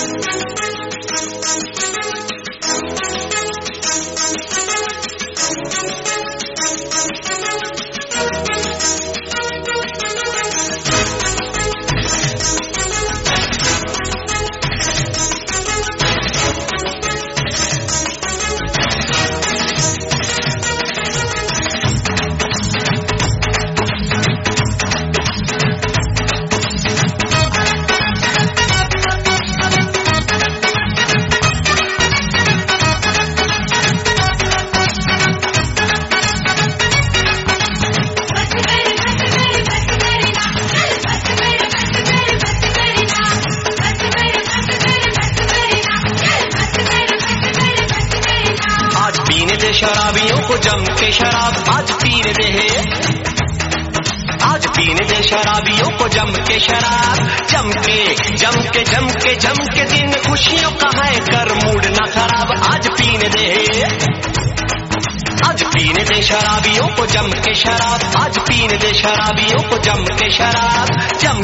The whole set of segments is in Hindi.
शराबियों को जम के शराब आज पीने दे, आज पीने दे शराबियों को जम के शराब। जम के दिन खुशियों का है कर मूड ना खराब। आज पीने दे, आज पीने दे शराबियों को जम के शराब। आज पीने दे शराबियों को जम के शराब। जम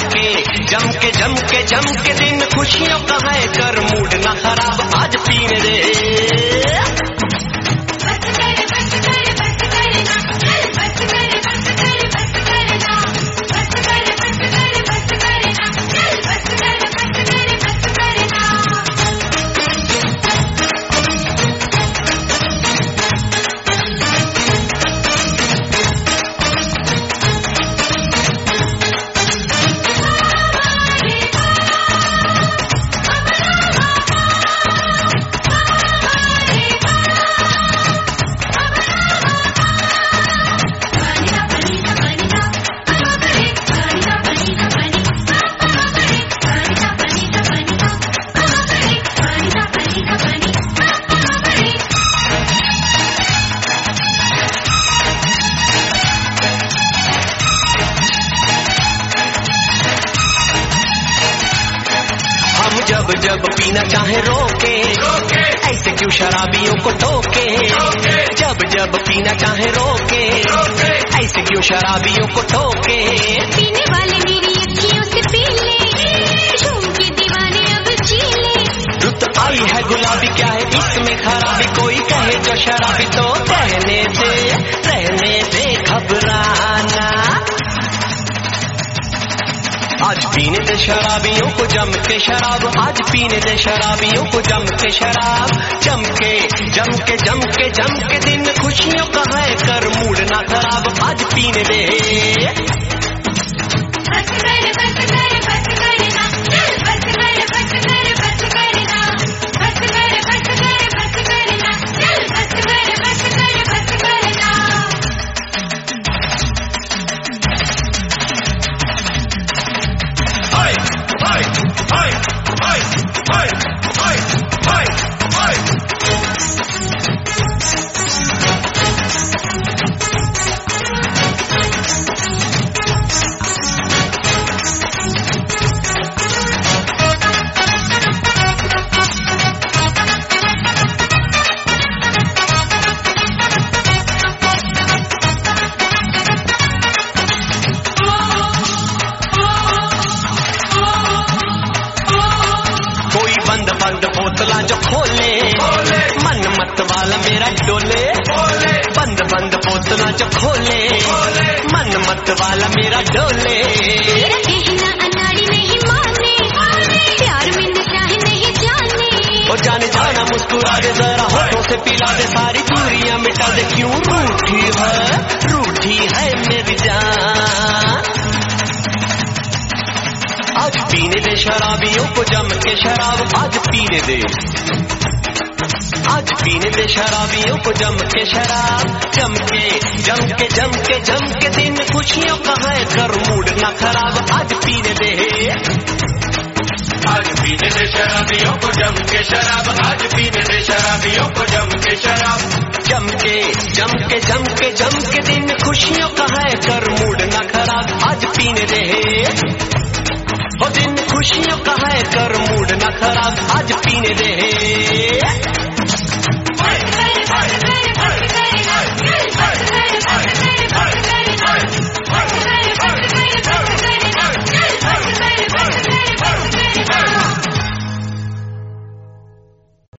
के दिन खुशियों का है कर मूड ना खराब। आज पीने दे। जब पीना चाहे रोके, ऐसे क्यों शराबियों को टोके। जब पीना चाहे रोके, ऐसे क्यों शराबियों को टोके। पीने वाले मेरी अखियों से पी ले, झूम के दीवाने अब जी ले। रुत आई है गुलाबी क्या है इसमें खराबी। कोई कहे जो शराबी तो रहने दे घबराना। आज पीने दे शराबियों को जम के शराब। आज पीने दे शराबियों को जम के शराब। जम के दिन खुशियों का है कर मूड ना खराब। आज पीने दे। बंद बोतला जो खोले, मन मत वाला मेरा डोले। बंद बोतला जो खोले, मन मत वाला मेरा डोले। तेरा कहना अनाड़ी नहीं माने, प्यार में नशा है नहीं जाने। और जाने जाना मुस्कुरा दे जरा होठों से पिला दे सारी दूरियां मिटा दे। क्यों रूठी है मेरी जान। आज पीने दे शराबियों को जम के शराब। आज पीने दे, आज पीने दे शराबियों को जम के शराब। जम के दिन खुशियों का है कर मूड ना खराब। आज पीने दे, आज पीने दे शराबियों को जम के शराब। आज पीने दे शराबियों को जम के शराब। जम के दिन खुशियों का है कर मूड ना खराब। आज पीने दे, दिन खुशियों का है कर मूड ना खराब।